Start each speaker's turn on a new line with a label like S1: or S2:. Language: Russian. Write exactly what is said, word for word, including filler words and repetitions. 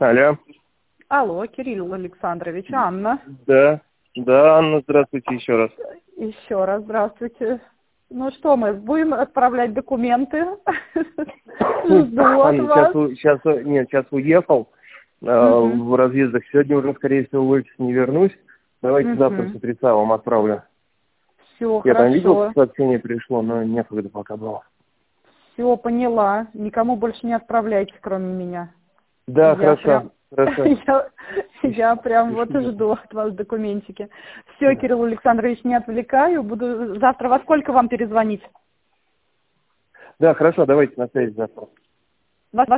S1: Алло.
S2: Алло, Кирилл Александрович, Анна.
S1: Да, да, Анна, здравствуйте еще раз.
S2: Еще раз здравствуйте. Ну что, мы будем отправлять документы? Жду от
S1: Анна,
S2: вас.
S1: сейчас, сейчас, нет, сейчас уехал э, в разъездах. Сегодня уже, скорее всего, в офис не вернусь. Давайте завтра с утреца вам отправлю.
S2: Все,
S1: Я там видел,
S2: хорошо.
S1: сообщение пришло, но некогда пока было.
S2: Все, поняла. Никому больше не отправляйте, кроме меня.
S1: Да,
S2: Я
S1: хорошо,
S2: прям,
S1: хорошо.
S2: я, я прям вот
S1: Пишите.
S2: жду от вас документики. Все, Кирилл Александрович, не отвлекаю. Буду завтра во сколько вам перезвонить?
S1: Да, хорошо, давайте на связи завтра.
S2: Во- во